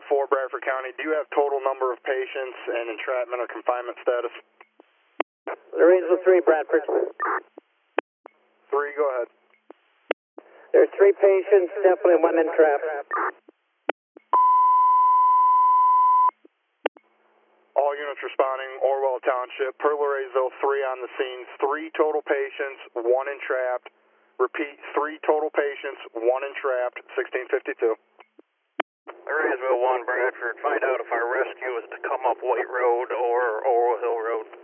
4, Bradford County. Do you have total number of patients and entrapment or confinement status? Lorenzo 3, Bradford. 3, go ahead. There's 3 patients, definitely 1 entrapped. All units responding, Orwell Township, per Lorenzo 3 on the scene. 3 total patients, 1 entrapped. Repeat, 3 total patients, 1 entrapped, 1652. Lorenzo 1, Bradford. Find out if our rescue is to come up White Road or Orwell Hill Road.